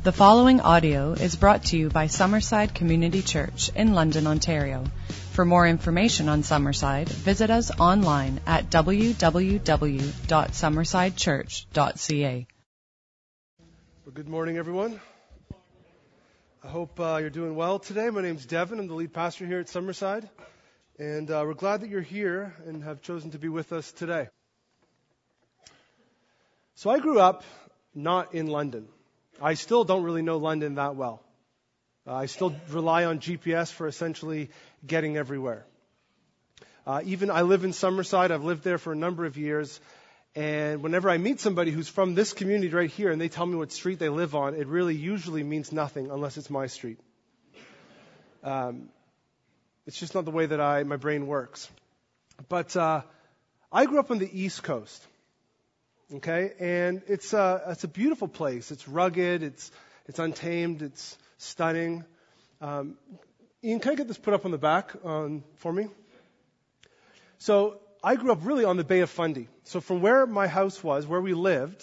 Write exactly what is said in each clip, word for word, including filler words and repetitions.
The following audio is brought to you by Summerside Community Church in London, Ontario. For more information on Summerside, visit us online at w w w dot summerside church dot c a. Well, good morning, everyone. I hope uh, you're doing well today. My name's Devin. I'm the lead pastor here at Summerside. And uh, we're glad that you're here and have chosen to be with us today. So I grew up not in London. I still don't really know London that well. Uh, I still rely on G P S for essentially getting everywhere. Uh, even I live in Summerside. I've lived there for a number of years. And whenever I meet somebody who's from this community right here and they tell me what street they live on, it really usually means nothing unless it's my street. Um, it's just not the way that I my brain works. But uh, I grew up on the East Coast. Okay, and it's a it's a beautiful place. It's rugged. It's it's untamed. It's stunning. Um, Ian, can I get this put up on the back um, for me? So I grew up really on the Bay of Fundy. So from where my house was, where we lived,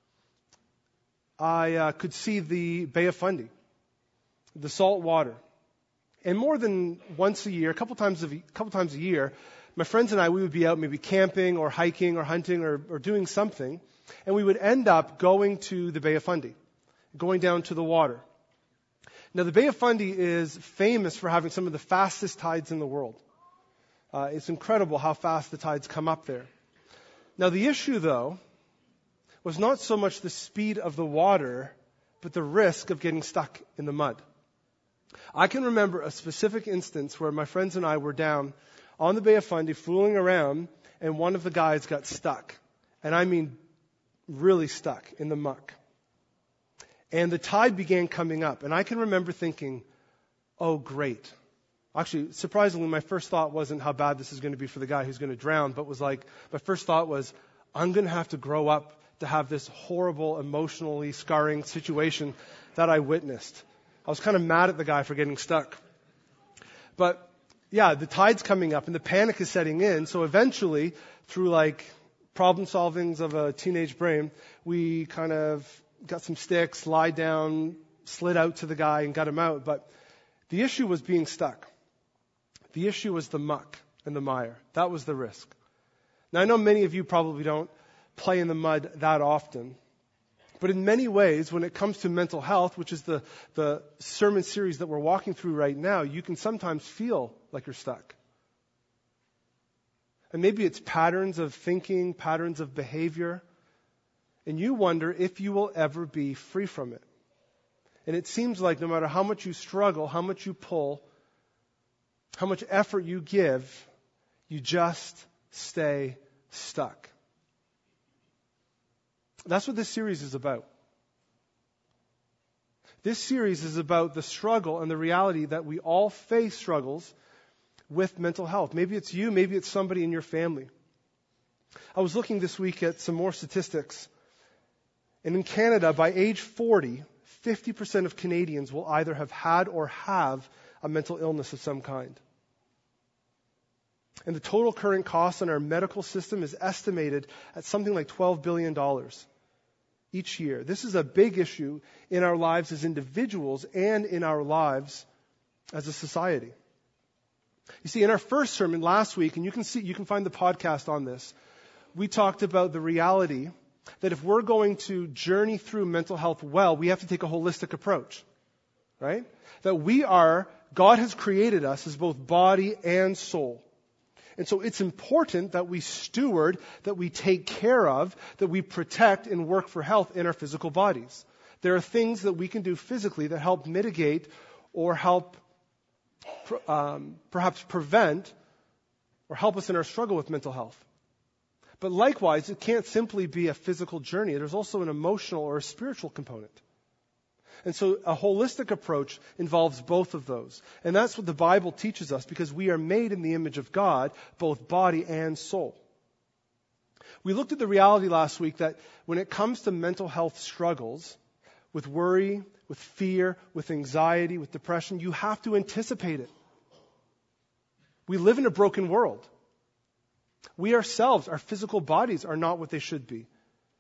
I uh, could see the Bay of Fundy, the salt water, and more than once a year, a couple times a couple times a year. My friends and I, we would be out maybe camping or hiking or hunting or, or doing something, and we would end up going to the Bay of Fundy, going down to the water. Now, the Bay of Fundy is famous for having some of the fastest tides in the world. Uh, it's incredible how fast the tides come up there. Now, the issue, though, was not so much the speed of the water, but the risk of getting stuck in the mud. I can remember a specific instance where my friends and I were down on the Bay of Fundy, fooling around, and one of the guys got stuck. And I mean, really stuck in the muck. And the tide began coming up. And I can remember thinking, oh, great. Actually, surprisingly, my first thought wasn't how bad this is going to be for the guy who's going to drown, but was like, my first thought was, I'm going to have to grow up to have this horrible, emotionally scarring situation that I witnessed. I was kind of mad at the guy for getting stuck. But yeah, the tide's coming up and the panic is setting in. So eventually, through like problem solvings of a teenage brain, we kind of got some sticks, lied down, slid out to the guy and got him out. But the issue was being stuck. The issue was the muck and the mire. That was the risk. Now, I know many of you probably don't play in the mud that often. But in many ways, when it comes to mental health, which is the, the sermon series that we're walking through right now, you can sometimes feel like you're stuck. And maybe it's patterns of thinking, patterns of behavior, and you wonder if you will ever be free from it. And it seems like no matter how much you struggle, how much you pull, how much effort you give, you just stay stuck. That's what this series is about. This series is about the struggle and the reality that we all face struggles with mental health. Maybe it's you, maybe it's somebody in your family. I was looking this week at some more statistics. And in Canada, by age forty, fifty percent of Canadians will either have had or have a mental illness of some kind. And the total current cost on our medical system is estimated at something like twelve billion dollars each year. This is a big issue in our lives as individuals and in our lives as a society. You see, in our first sermon last week, and you can see, you can find the podcast on this, we talked about the reality that if we're going to journey through mental health well, we have to take a holistic approach, right? That we are, God has created us as both body and soul. And so it's important that we steward, that we take care of, that we protect and work for health in our physical bodies. There are things that we can do physically that help mitigate or help um, perhaps prevent or help us in our struggle with mental health. But likewise, it can't simply be a physical journey. There's also an emotional or a spiritual component. And so a holistic approach involves both of those. And that's what the Bible teaches us because we are made in the image of God, both body and soul. We looked at the reality last week that when it comes to mental health struggles, with worry, with fear, with anxiety, with depression, you have to anticipate it. We live in a broken world. We ourselves, our physical bodies, are not what they should be.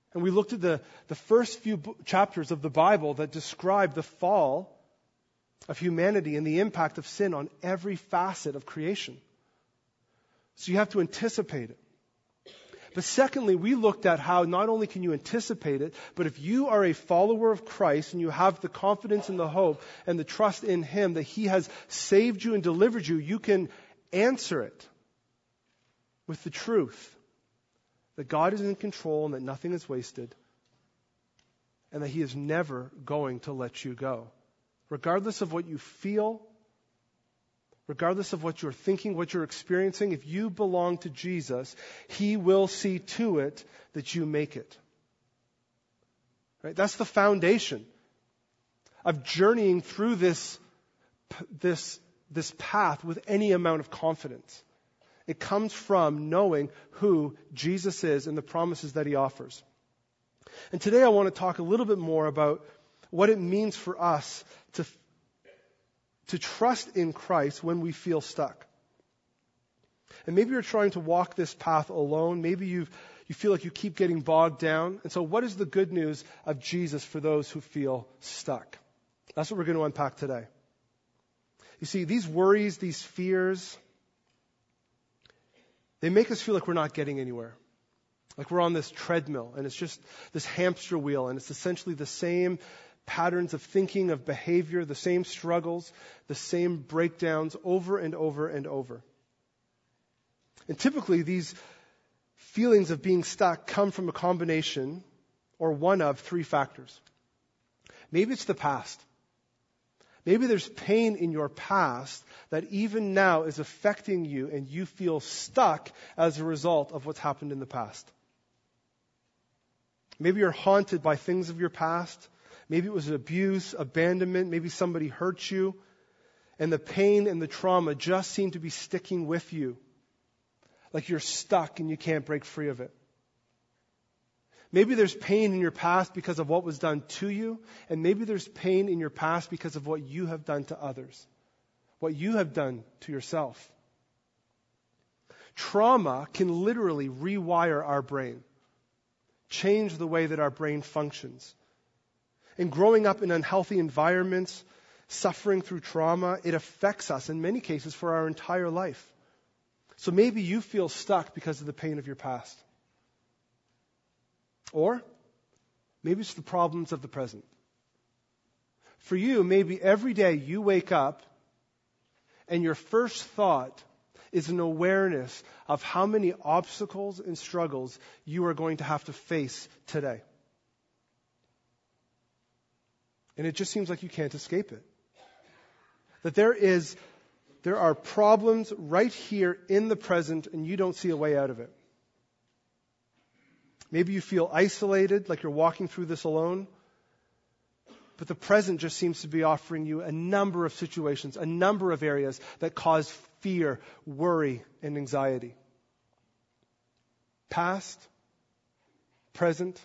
And we looked at the, the first few b- chapters of the Bible that describe the fall of humanity and the impact of sin on every facet of creation. So you have to anticipate it. But secondly, we looked at how not only can you anticipate it, but if you are a follower of Christ and you have the confidence and the hope and the trust in Him that He has saved you and delivered you, you can answer it with the truth that God is in control and that nothing is wasted and that He is never going to let you go. Regardless of what you feel, regardless of what you're thinking, what you're experiencing, if you belong to Jesus, He will see to it that you make it. Right? That's the foundation of journeying through this, this, this path with any amount of confidence. It comes from knowing who Jesus is and the promises that He offers. And today I want to talk a little bit more about what it means for us to to trust in Christ when we feel stuck. And maybe you're trying to walk this path alone. Maybe you've, you feel like you keep getting bogged down. And so what is the good news of Jesus for those who feel stuck? That's what we're going to unpack today. You see, these worries, these fears, they make us feel like we're not getting anywhere. Like we're on this treadmill and it's just this hamster wheel and it's essentially the same patterns of thinking, of behavior, the same struggles, the same breakdowns over and over and over. And typically these feelings of being stuck come from a combination or one of three factors. Maybe it's the past. Maybe there's pain in your past that even now is affecting you and you feel stuck as a result of what's happened in the past. Maybe you're haunted by things of your past. Maybe it was abuse, abandonment. Maybe somebody hurt you. And the pain and the trauma just seem to be sticking with you. Like you're stuck and you can't break free of it. Maybe there's pain in your past because of what was done to you. And maybe there's pain in your past because of what you have done to others. What you have done to yourself. Trauma can literally rewire our brain. Change the way that our brain functions. And growing up in unhealthy environments, suffering through trauma, it affects us in many cases for our entire life. So maybe you feel stuck because of the pain of your past. Or maybe it's the problems of the present. For you, maybe every day you wake up and your first thought is an awareness of how many obstacles and struggles you are going to have to face today. And it just seems like you can't escape it. That there is, there are problems right here in the present and you don't see a way out of it. Maybe you feel isolated, like you're walking through this alone. But the present just seems to be offering you a number of situations, a number of areas that cause fear, worry, and anxiety. Past, present,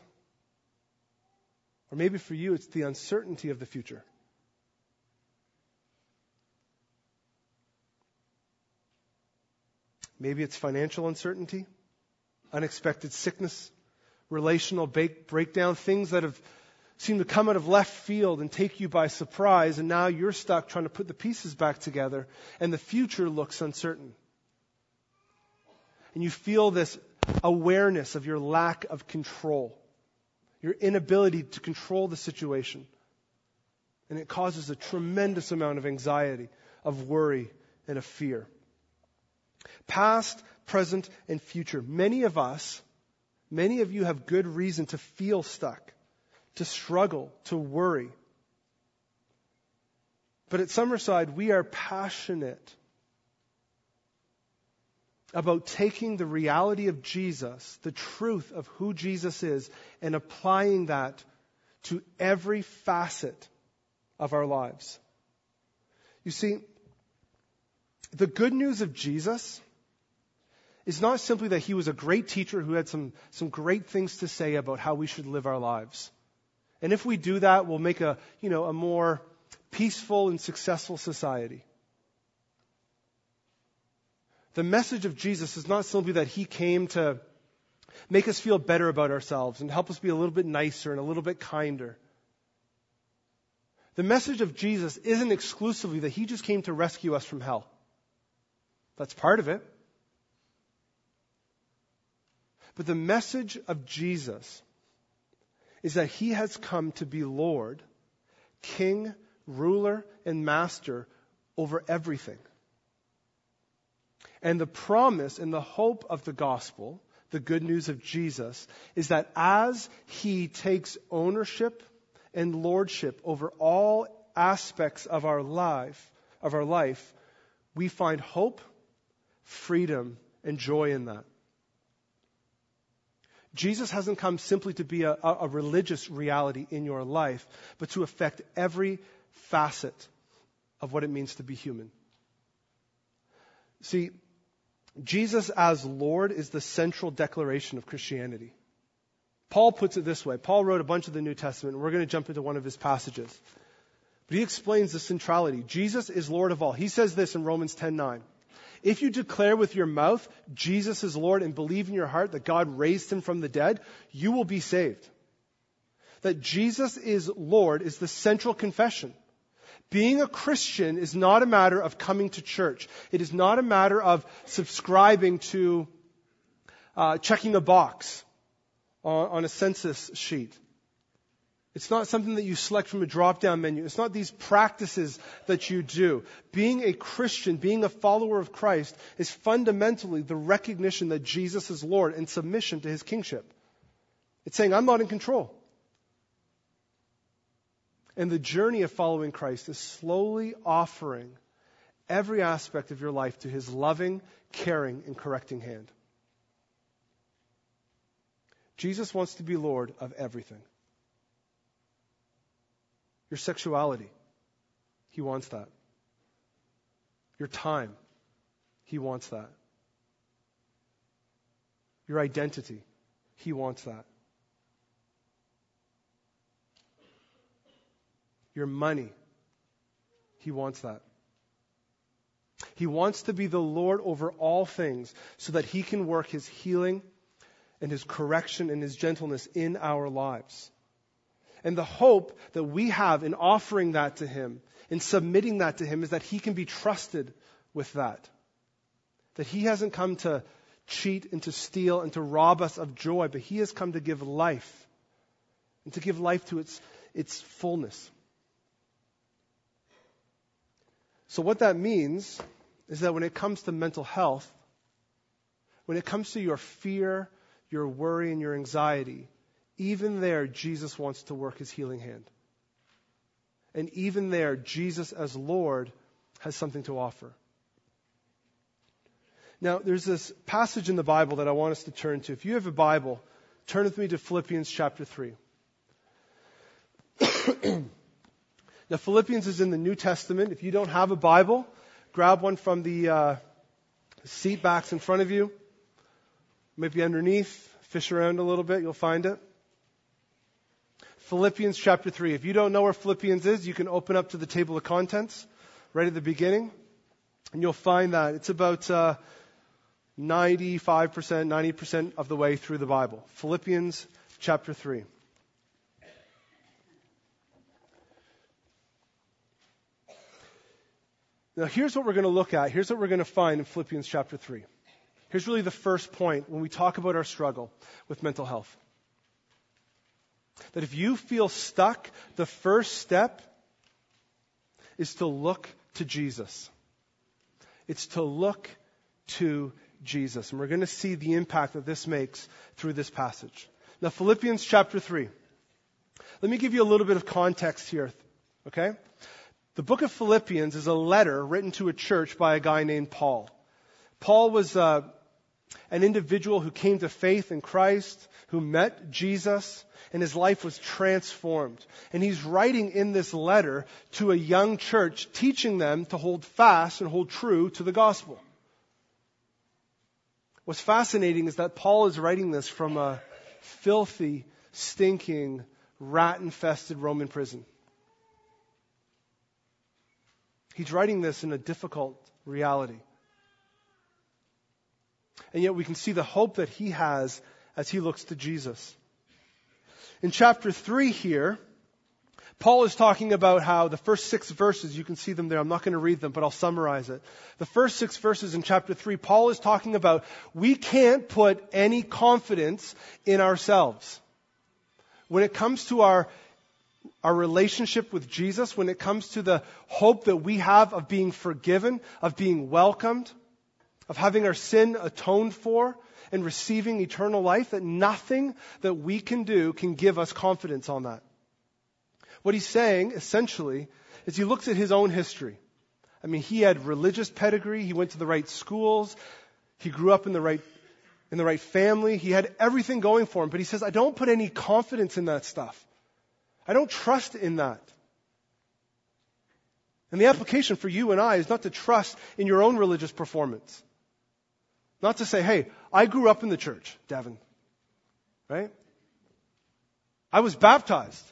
or maybe for you, it's the uncertainty of the future. Maybe it's financial uncertainty, unexpected sickness, relational breakdown, things that have seemed to come out of left field and take you by surprise, and now you're stuck trying to put the pieces back together, and the future looks uncertain. And you feel this awareness of your lack of control. Your inability to control the situation. And it causes a tremendous amount of anxiety, of worry, and of fear. Past, present, and future. Many of us, many of you have good reason to feel stuck, to struggle, to worry. But at Summerside, we are passionate about taking the reality of Jesus, the truth of who Jesus is, and applying that to every facet of our lives. You see, the good news of Jesus is not simply that He was a great teacher who had some, some great things to say about how we should live our lives. And if we do that, we'll make a, you know, a more peaceful and successful society. The message of Jesus is not simply that He came to make us feel better about ourselves and help us be a little bit nicer and a little bit kinder. The message of Jesus isn't exclusively that he just came to rescue us from hell. That's part of it. But the message of Jesus is that he has come to be Lord, King, ruler, and master over everything. And the promise and the hope of the gospel, the good news of Jesus, is that as he takes ownership and lordship over all aspects of our life, of our life, we find hope, freedom, and joy in that. Jesus hasn't come simply to be a, a religious reality in your life, but to affect every facet of what it means to be human. See, Jesus as Lord is the central declaration of Christianity. Paul puts it this way. Paul wrote a bunch of the New Testament, and we're going to jump into one of his passages. But he explains the centrality. Jesus is Lord of all. He says this in Romans ten nine. If you declare with your mouth Jesus is Lord and believe in your heart that God raised him from the dead, you will be saved. That Jesus is Lord is the central confession. Being a Christian is not a matter of coming to church. It is not a matter of subscribing to uh, checking a box on, on a census sheet. It's not something that you select from a drop-down menu. It's not these practices that you do. Being a Christian, being a follower of Christ, is fundamentally the recognition that Jesus is Lord and submission to his kingship. It's saying, I'm not in control. And the journey of following Christ is slowly offering every aspect of your life to his loving, caring, and correcting hand. Jesus wants to be Lord of everything. Your sexuality, he wants that. Your time, he wants that. Your identity, he wants that. Your money, he wants that. He wants to be the Lord over all things so that he can work his healing and his correction and his gentleness in our lives. And the hope that we have in offering that to him, in submitting that to him, is that he can be trusted with that. That he hasn't come to cheat and to steal and to rob us of joy, but he has come to give life. And to give life to its, its fullness. So what that means is that when it comes to mental health, when it comes to your fear, your worry, and your anxiety, even there, Jesus wants to work his healing hand. And even there, Jesus as Lord has something to offer. Now, there's this passage in the Bible that I want us to turn to. If you have a Bible, turn with me to Philippians chapter three. Now, Philippians is in the New Testament. If you don't have a Bible, grab one from the uh, seat backs in front of you. Maybe underneath. Fish around a little bit, you'll find it. Philippians chapter three. If you don't know where Philippians is, you can open up to the table of contents right at the beginning. And you'll find that it's about uh, ninety-five percent, ninety percent of the way through the Bible. Philippians chapter three. Now here's what we're going to look at. Here's what we're going to find in Philippians chapter three. Here's really the first point when we talk about our struggle with mental health. That if you feel stuck, the first step is to look to Jesus. It's to look to Jesus. And we're going to see the impact that this makes through this passage. Now, Philippians chapter three. Let me give you a little bit of context here, okay? The book of Philippians is a letter written to a church by a guy named Paul. Paul was uh, an individual who came to faith in Christ, who met Jesus, and his life was transformed. And he's writing in this letter to a young church, teaching them to hold fast and hold true to the gospel. What's fascinating is that Paul is writing this from a filthy, stinking, rat-infested Roman prison. He's writing this in a difficult reality. And yet we can see the hope that he has as he looks to Jesus. In chapter three here, Paul is talking about how the first six verses, you can see them there, I'm not going to read them, but I'll summarize it. The first six verses in chapter three, Paul is talking about we can't put any confidence in ourselves. When it comes to our, our relationship with Jesus, when it comes to the hope that we have of being forgiven, of being welcomed, of having our sin atoned for, and receiving eternal life, that nothing that we can do can give us confidence on that. What he's saying, essentially, is he looks at his own history. I mean, he had religious pedigree. He went to the right schools. He grew up in the right, in the right family. He had everything going for him. But he says, I don't put any confidence in that stuff. I don't trust in that. And the application for you and I is not to trust in your own religious performance. Not to say, hey, I grew up in the church, Devin. Right? I was baptized.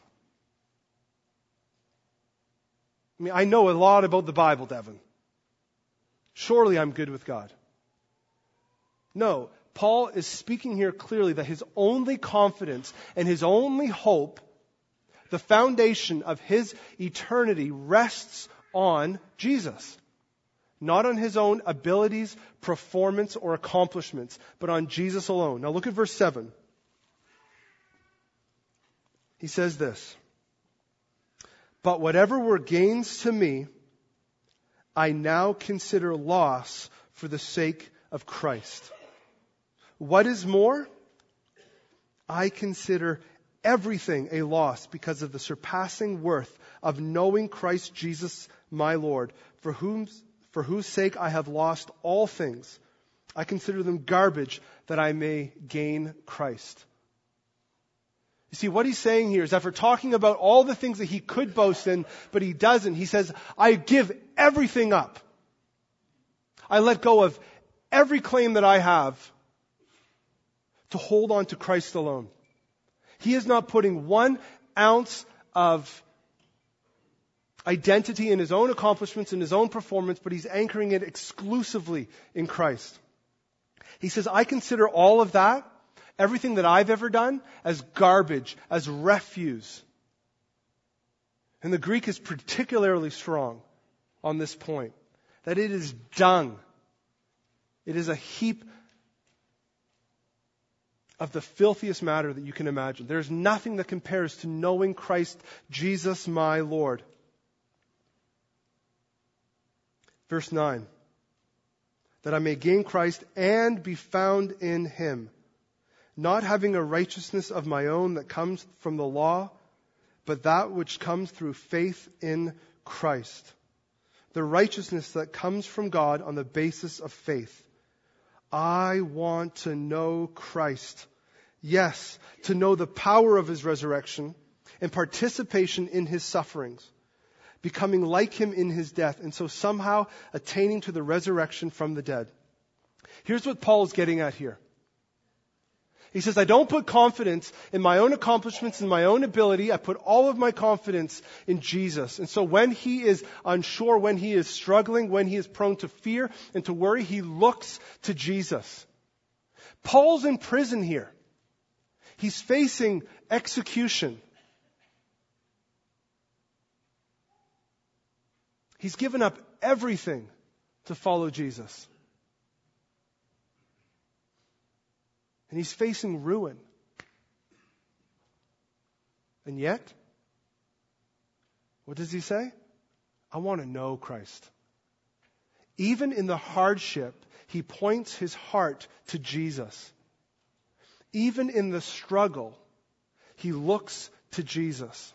I mean, I know a lot about the Bible, Devin. Surely I'm good with God. No, Paul is speaking here clearly that his only confidence and his only hope, the foundation of his eternity, rests on Jesus. Not on his own abilities, performance, or accomplishments, but on Jesus alone. Now look at verse seven. He says this. But whatever were gains to me, I now consider loss for the sake of Christ. What is more? I consider everything a loss because of the surpassing worth of knowing Christ Jesus my Lord, for whom, for whose sake I have lost all things. I consider them garbage that I may gain Christ. You see, what he's saying here is after talking about all the things that he could boast in, but he doesn't, he says, I give everything up. I let go of every claim that I have to hold on to Christ alone. He is not putting one ounce of identity in his own accomplishments, in his own performance, but he's anchoring it exclusively in Christ. He says, I consider all of that, everything that I've ever done, as garbage, as refuse. And the Greek is particularly strong on this point, that it is dung. It is a heap of the filthiest matter that you can imagine. There is nothing that compares to knowing Christ Jesus my Lord. Verse nine. That I may gain Christ and be found in him, not having a righteousness of my own that comes from the law, but that which comes through faith in Christ. The righteousness that comes from God on the basis of faith. I want to know Christ. Yes, to know the power of his resurrection and participation in his sufferings, becoming like him in his death, and so somehow attaining to the resurrection from the dead. Here's what Paul is getting at here. He says, I don't put confidence in my own accomplishments and my own ability. I put all of my confidence in Jesus. And so when he is unsure, when he is struggling, when he is prone to fear and to worry, he looks to Jesus. Paul's in prison here. He's facing execution. He's given up everything to follow Jesus. And he's facing ruin. And yet, what does he say? I want to know Christ. Even in the hardship, he points his heart to Jesus. Even in the struggle, he looks to Jesus.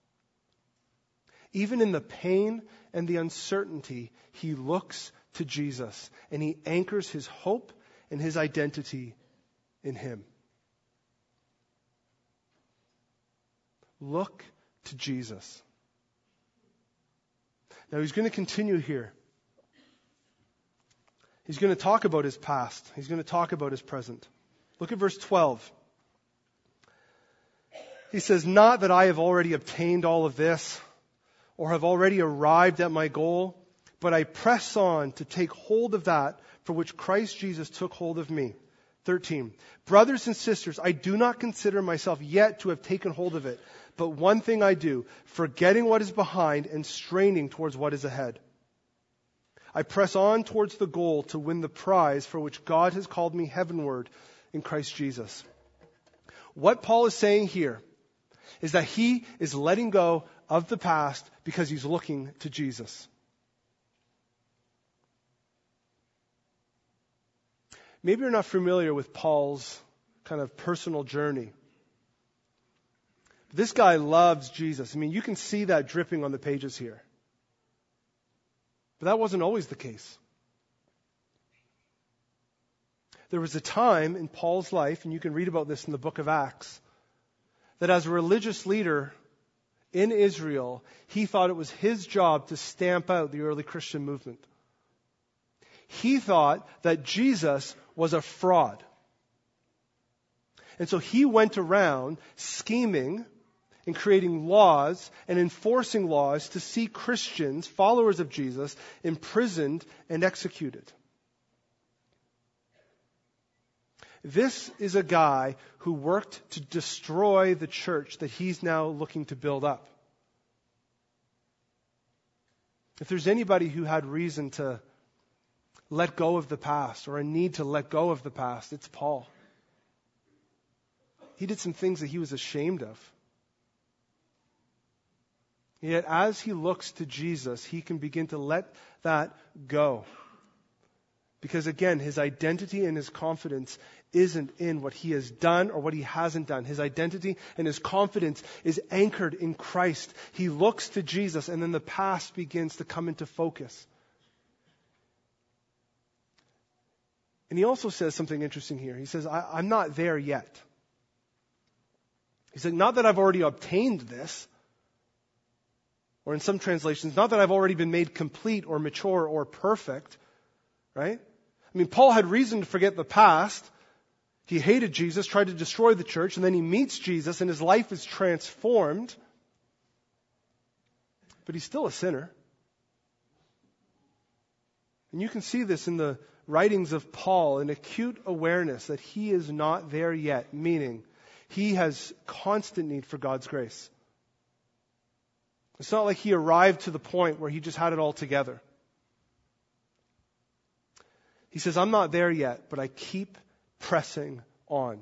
Even in the pain and the uncertainty, he looks to Jesus. And he anchors his hope and his identity in him. Look to Jesus. Now he's going to continue here. He's going to talk about his past. He's going to talk about his present. Look at verse twelve. He says, not that I have already obtained all of this or have already arrived at my goal, but I press on to take hold of that for which Christ Jesus took hold of me. thirteen. Brothers and sisters, I do not consider myself yet to have taken hold of it. But one thing I do, forgetting what is behind and straining towards what is ahead. I press on towards the goal to win the prize for which God has called me heavenward in Christ Jesus. What Paul is saying here is that he is letting go of the past because he's looking to Jesus. Maybe you're not familiar with Paul's kind of personal journey. This guy loves Jesus. I mean, you can see that dripping on the pages here. But that wasn't always the case. There was a time in Paul's life, and you can read about this in the book of Acts, that as a religious leader in Israel, he thought it was his job to stamp out the early Christian movement. He thought that Jesus was a fraud. And so he went around scheming and creating laws and enforcing laws to see Christians, followers of Jesus, imprisoned and executed. This is a guy who worked to destroy the church that he's now looking to build up. If there's anybody who had reason to let go of the past or a need to let go of the past, it's Paul. He did some things that he was ashamed of. Yet as he looks to Jesus, he can begin to let that go. Because again, his identity and his confidence isn't in what he has done or what he hasn't done. His identity and his confidence is anchored in Christ. He looks to Jesus, and then the past begins to come into focus. And he also says something interesting here. He says, I, I'm not there yet. He said, not that I've already obtained this, or in some translations, not that I've already been made complete or mature or perfect, right? I mean, Paul had reason to forget the past. He hated Jesus, tried to destroy the church, and then he meets Jesus and his life is transformed. But he's still a sinner. And you can see this in the writings of Paul, an acute awareness that he is not there yet, meaning he has constant need for God's grace. It's not like he arrived to the point where he just had it all together. He says, I'm not there yet, but I keep pressing on.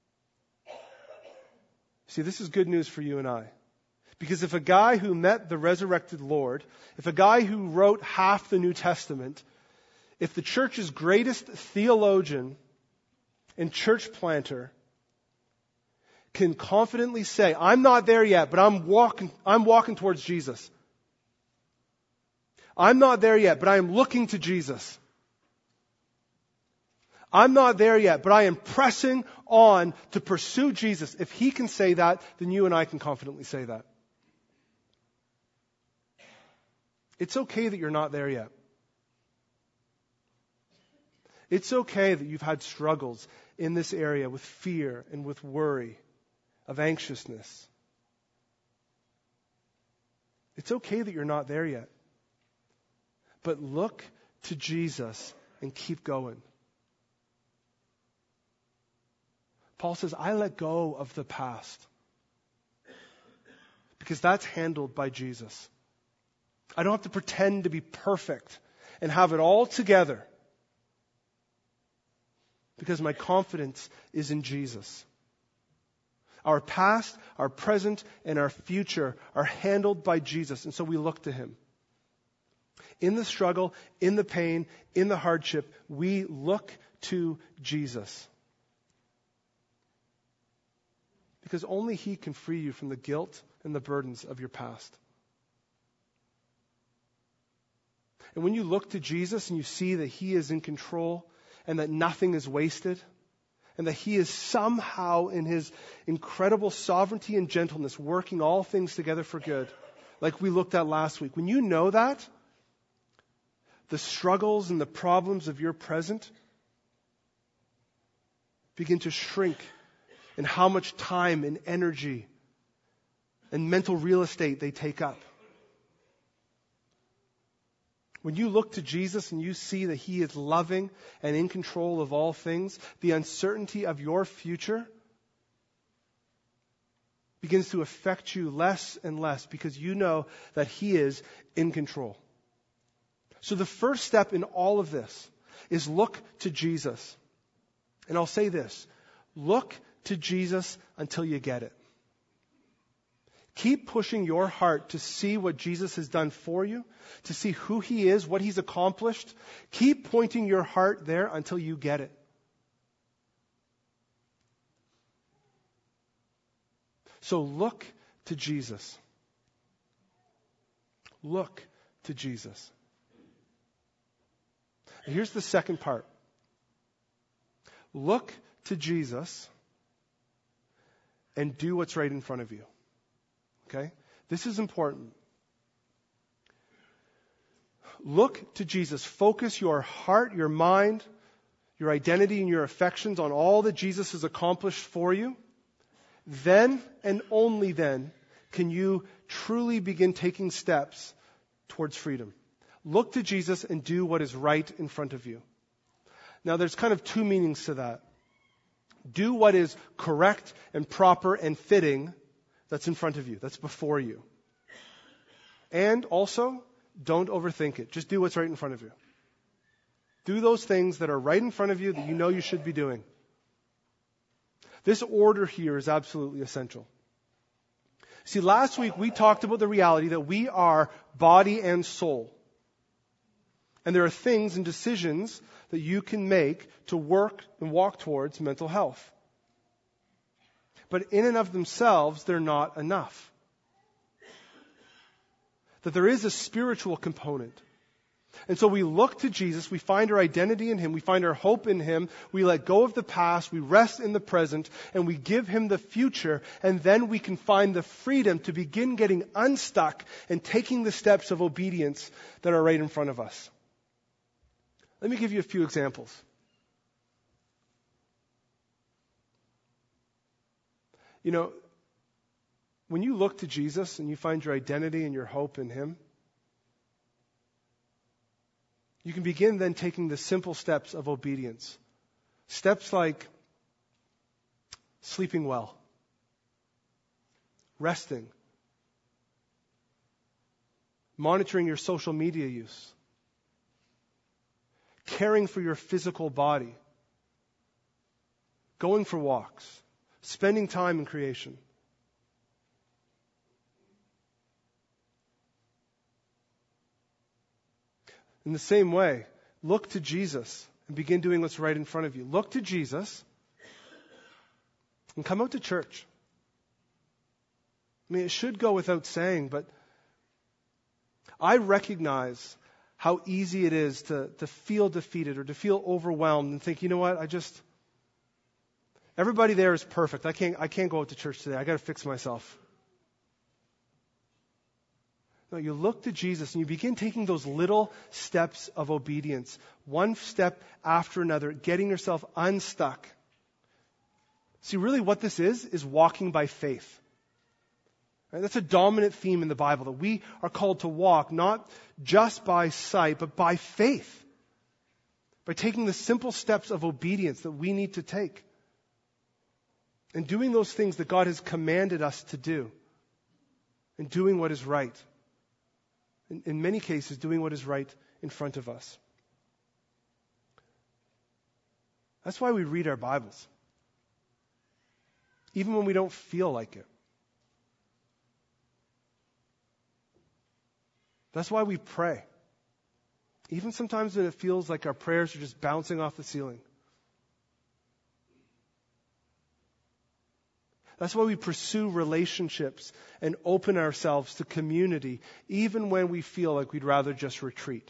See, this is good news for you and I. Because if a guy who met the resurrected Lord, if a guy who wrote half the New Testament, if the church's greatest theologian and church planter can confidently say, I'm not there yet, but I'm walking, I'm walking towards Jesus. I'm not there yet, but I am looking to Jesus. I'm not there yet, but I am pressing on to pursue Jesus. If he can say that, then you and I can confidently say that. It's okay that you're not there yet. It's okay that you've had struggles in this area with fear and with worry, of anxiousness. It's okay that you're not there yet. But look to Jesus and keep going. Paul says, I let go of the past. Because that's handled by Jesus. I don't have to pretend to be perfect and have it all together. Because my confidence is in Jesus. Our past, our present, and our future are handled by Jesus. And so we look to him. In the struggle, in the pain, in the hardship, we look to Jesus. Because only he can free you from the guilt and the burdens of your past. And when you look to Jesus and you see that he is in control and that nothing is wasted, and that he is somehow in his incredible sovereignty and gentleness working all things together for good, like we looked at last week. When you know that, the struggles and the problems of your present begin to shrink in how much time and energy and mental real estate they take up. When you look to Jesus and you see that He is loving and in control of all things, the uncertainty of your future begins to affect you less and less because you know that He is in control. So the first step in all of this is look to Jesus. And I'll say this, look to Jesus until you get it. Keep pushing your heart to see what Jesus has done for you, to see who He is, what He's accomplished. Keep pointing your heart there until you get it. So look to Jesus. Look to Jesus. And here's the second part. Look to Jesus and do what's right in front of you. Okay? This is important. Look to Jesus. Focus your heart, your mind, your identity, and your affections on all that Jesus has accomplished for you. Then and only then can you truly begin taking steps towards freedom. Look to Jesus and do what is right in front of you. Now, there's kind of two meanings to that. Do what is correct and proper and fitting that's in front of you, that's before you. And also, don't overthink it. Just do what's right in front of you. Do those things that are right in front of you that you know you should be doing. This order here is absolutely essential. See, last week we talked about the reality that we are body and soul. And there are things and decisions that you can make to work and walk towards mental health. But in and of themselves, they're not enough. That there is a spiritual component. And so we look to Jesus, we find our identity in Him, we find our hope in Him, we let go of the past, we rest in the present, and we give Him the future, and then we can find the freedom to begin getting unstuck and taking the steps of obedience that are right in front of us. Let me give you a few examples. You know, when you look to Jesus and you find your identity and your hope in Him, you can begin then taking the simple steps of obedience. Steps like sleeping well, resting, monitoring your social media use, caring for your physical body, going for walks, spending time in creation. In the same way, look to Jesus and begin doing what's right in front of you. Look to Jesus and come out to church. I mean, it should go without saying, but I recognize how easy it is to, to feel defeated or to feel overwhelmed and think, you know what, I just, everybody there is perfect. I can't, I can't go out to church today. I got to fix myself. No, you look to Jesus and you begin taking those little steps of obedience, one step after another, getting yourself unstuck. See, really what this is, is walking by faith. Right? That's a dominant theme in the Bible, that we are called to walk not just by sight, but by faith. By taking the simple steps of obedience that we need to take. And doing those things that God has commanded us to do. And doing what is right. In, in many cases, doing what is right in front of us. That's why we read our Bibles. Even when we don't feel like it. That's why we pray. Even sometimes when it feels like our prayers are just bouncing off the ceiling. That's why we pursue relationships and open ourselves to community, even when we feel like we'd rather just retreat.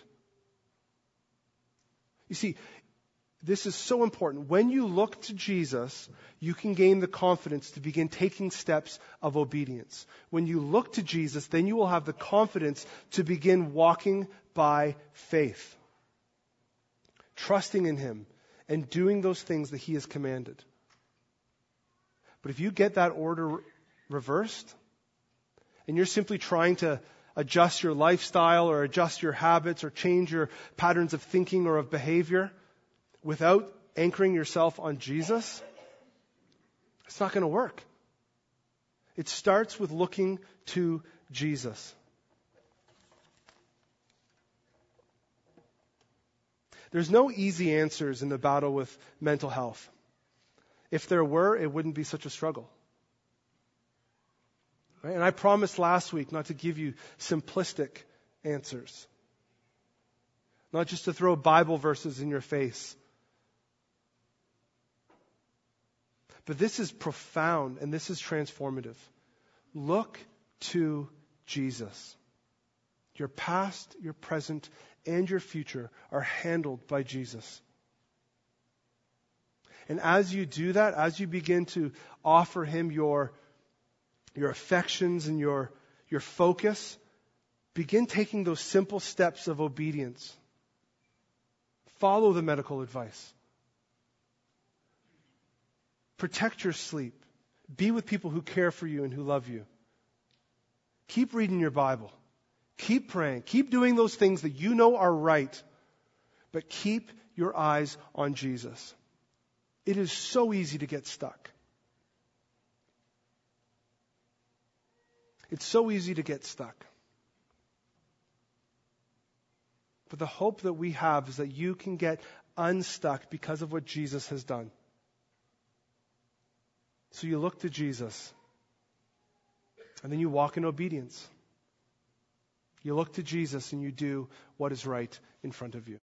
You see, this is so important. When you look to Jesus, you can gain the confidence to begin taking steps of obedience. When you look to Jesus, then you will have the confidence to begin walking by faith. Trusting in Him and doing those things that He has commanded. But if you get that order reversed, and you're simply trying to adjust your lifestyle or adjust your habits or change your patterns of thinking or of behavior without anchoring yourself on Jesus, it's not going to work. It starts with looking to Jesus. There's no easy answers in the battle with mental health. If there were, it wouldn't be such a struggle. Right? And I promised last week not to give you simplistic answers. Not just to throw Bible verses in your face. But this is profound and this is transformative. Look to Jesus. Your past, your present, and your future are handled by Jesus. And as you do that, as you begin to offer Him your, your affections and your, your focus, begin taking those simple steps of obedience. Follow the medical advice. Protect your sleep. Be with people who care for you and who love you. Keep reading your Bible. Keep praying. Keep doing those things that you know are right. But keep your eyes on Jesus. It is so easy to get stuck. It's so easy to get stuck. But the hope that we have is that you can get unstuck because of what Jesus has done. So you look to Jesus, and then you walk in obedience. You look to Jesus and you do what is right in front of you.